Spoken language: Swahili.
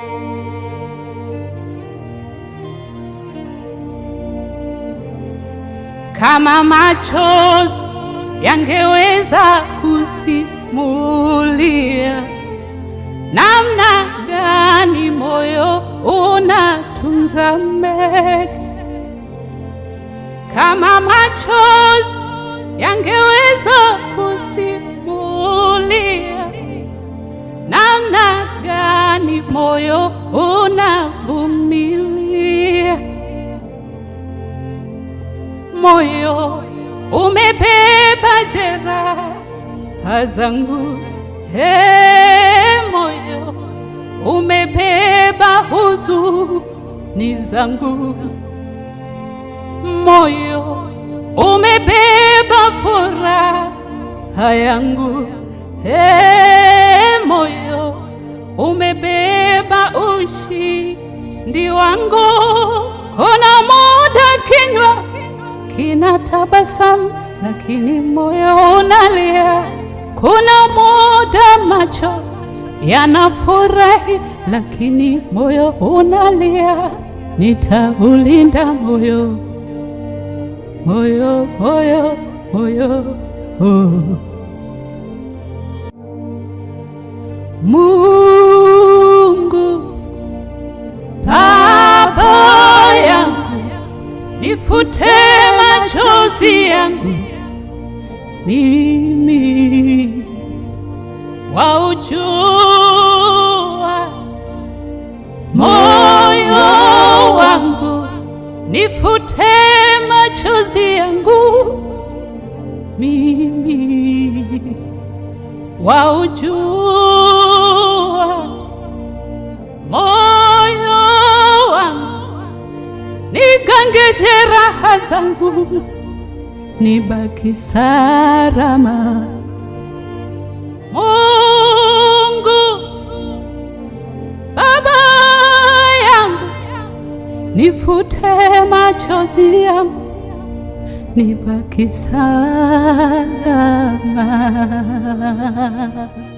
Kama machozi yangeweza kusimulia namna gani moyo unatunza mengi, kama machozi yangeweza kusimulia namna gani moyo unavumilia. Moyo umebeba jeraha zangu, moyo umebeba huzuni zangu, moyo umebeba furaha yangu, moyo umebeba ushindi wangu. Kuna muda kinywa kinatabasamu lakini moyo unalia, kuna muda macho yanafurahi lakini moyo unalia. Nitaulinda moyo, moyo, moyo, moyo, oh. Mungu Baba yangu, nifute machozi yangu, mimi waujua moyo wangu. Nifute machozi yangu, mimi waujua moyo wangu. Nigange jeraha zangu, nibaki salama. Mungu Baba yangu, nifute machozi yangu, nibaki salama.